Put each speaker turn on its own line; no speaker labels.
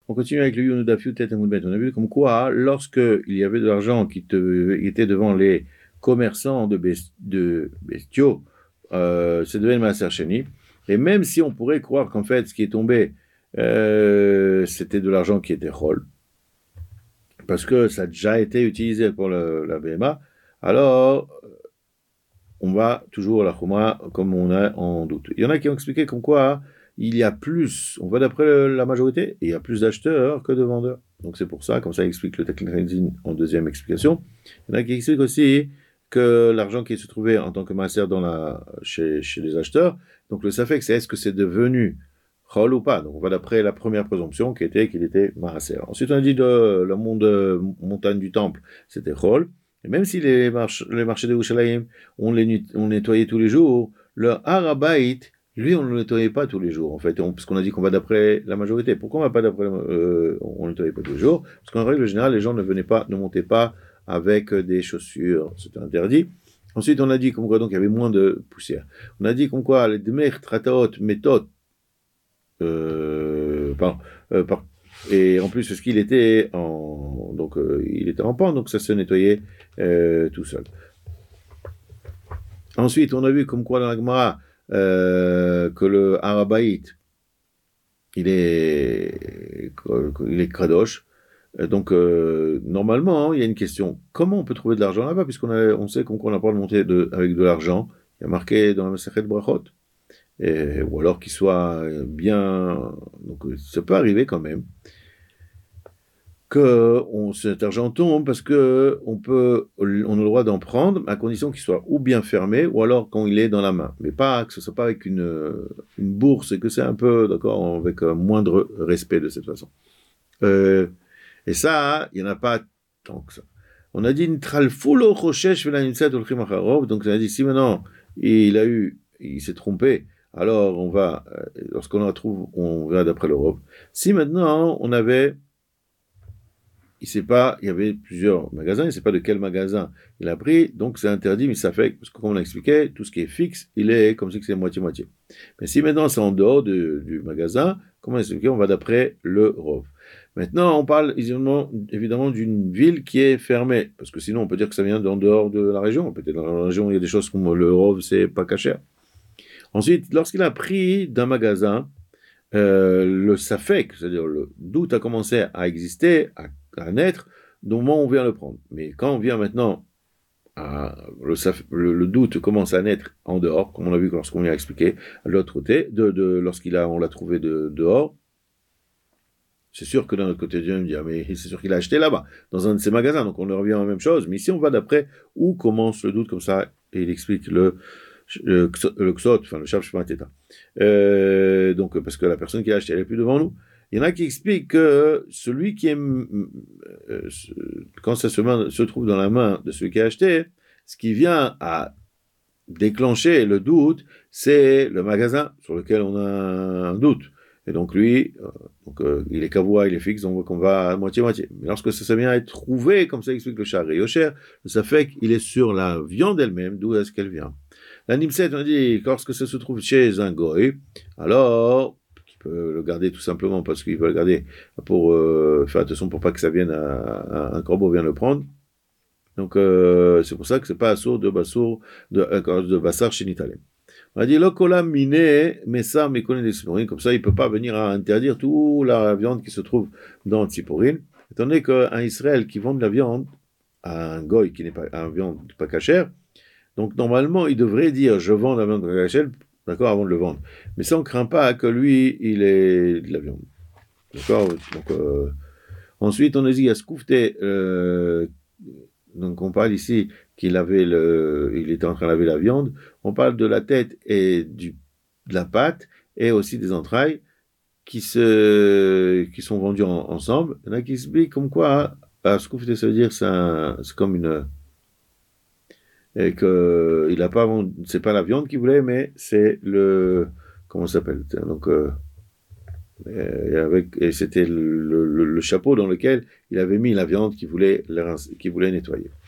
On continue avec le Yunudafiu Tetemudbet. On a vu comme quoi, lorsque il y avait de l'argent qui était devant les commerçants de bestiaux, ça devait le Maaser Sheni. Et même si on pourrait croire qu'en fait, ce qui est tombé, c'était de l'argent qui était Chol, parce que ça a déjà été utilisé pour la BMA, alors on va toujours à la Chouma comme on a en doute. Il y en a qui ont expliqué comme quoi il y a plus, on va d'après la majorité, il y a plus d'acheteurs que de vendeurs. Donc c'est pour ça, comme ça explique le Teknizin en deuxième explication. Il y en a qui expliquent aussi que l'argent qui se trouvait en tant que maaser chez les acheteurs, donc le safek, c'est est-ce que c'est devenu Chol ou pas. Donc on va d'après la première présomption qui était qu'il était maaser. Ensuite on a dit de la montagne du temple, c'était Chol. Et même si les marchés de Yerushalayim, on nettoyait tous les jours, le Harabait, lui, on ne le nettoyait pas tous les jours, en fait, parce qu'on a dit qu'on va d'après la majorité. Pourquoi on va pas d'après, on ne nettoyait pas tous les jours? Parce qu'en règle générale, les gens ne montaient pas avec des chaussures, c'était interdit. Ensuite, on a dit comme quoi, donc, il y avait moins de poussière. On a dit comme quoi, les Dmer, Trataot, Méthode, pardon, et en plus, parce qu'il était il était en pente, donc ça se nettoyait tout seul. Ensuite, on a vu comme quoi dans la Gemara que le Harabait, il est Kadosh. Donc, normalement, il y a une question. Comment on peut trouver de l'argent là-bas, puisqu'on sait qu'on n'a pas de monter avec de l'argent. Il y a marqué dans la Masechet Brachot. Ou alors qu'il soit bien... Donc, ça peut arriver quand même que cet argent tombe parce que on a le droit d'en prendre à condition qu'il soit ou bien fermé ou alors quand il est dans la main, mais pas que ce soit pas avec une bourse et que c'est un peu d'accord avec un moindre respect de cette façon. Et ça, il y en a pas tant que ça. On a dit donc on a dit si maintenant il s'est trompé, alors lorsqu'on la trouve, on va d'après l'Europe. Si maintenant il y avait plusieurs magasins, il ne sait pas de quel magasin il a pris, donc c'est interdit, mais ça fait, parce que comme on l'a expliqué, tout ce qui est fixe, il est comme si c'est moitié-moitié. Mais si maintenant c'est en dehors du magasin, comme on l'a expliqué, on va d'après le ROV. Maintenant, on parle évidemment d'une ville qui est fermée, parce que sinon on peut dire que ça vient d'en dehors de la région. Peut-être dans la région, il y a des choses comme le ROV, c'est pas caché. Ensuite, lorsqu'il a pris d'un magasin, le safek, c'est-à-dire le doute a commencé à exister, à naître, du moment où on vient le prendre. Mais quand on vient maintenant, le doute commence à naître en dehors, comme on a vu lorsqu'on vient expliquer, de l'autre côté, on l'a trouvé dehors, c'est sûr que d'un autre côté, Dieu me dit, mais c'est sûr qu'il a acheté là-bas, dans un de ses magasins, donc on revient à la même chose. Mais ici, on va d'après où commence le doute, comme ça, et il explique le Ksot, enfin le Shabshma Teta. Donc, parce que la personne qui a acheté, elle n'est plus devant nous. Il y en a qui expliquent que celui qui est, quand ça se trouve dans la main de celui qui a acheté, ce qui vient à déclencher le doute, c'est le magasin sur lequel on a un doute. Et donc lui, il est kavoua, il est fixe, on voit qu'on va à moitié-moitié. Mais lorsque ça vient à être trouvé, comme ça explique le Shari Yosher, ça fait qu'il est sur la viande elle-même, d'où est-ce qu'elle vient. La Nimset, on dit, lorsque ça se trouve chez un goy, alors, il peut le garder tout simplement parce qu'il veut le garder pour faire attention pour pas que ça vienne un corbeau vienne le prendre. Donc, c'est pour ça que c'est pas assour de bassar chez Nitalem. On a dit, l'okola miné, messar mekone des tsiporin, comme ça, il peut pas venir à interdire toute la viande qui se trouve dans le tsiporin, étant donné qu'un Israël qui vend de la viande à un goy qui n'est pas, un viande pas cachère, donc, normalement, il devrait dire, je vends la viande de la chaîne, d'accord, avant de le vendre. Mais ça, on ne craint pas que lui, il ait de la viande. D'accord. Donc, ensuite, on a dit, à Skoufte, donc on parle ici il était en train de laver la viande. On parle de la tête et de la pâte et aussi des entrailles qui sont vendues ensemble. Il y en a qui expliquent comme quoi, à Skoufte, ça veut dire, c'est comme et que il a pas c'est pas la viande qu'il voulait mais c'est comment ça s'appelle donc et c'était le chapeau dans lequel il avait mis la viande qu'il voulait nettoyer.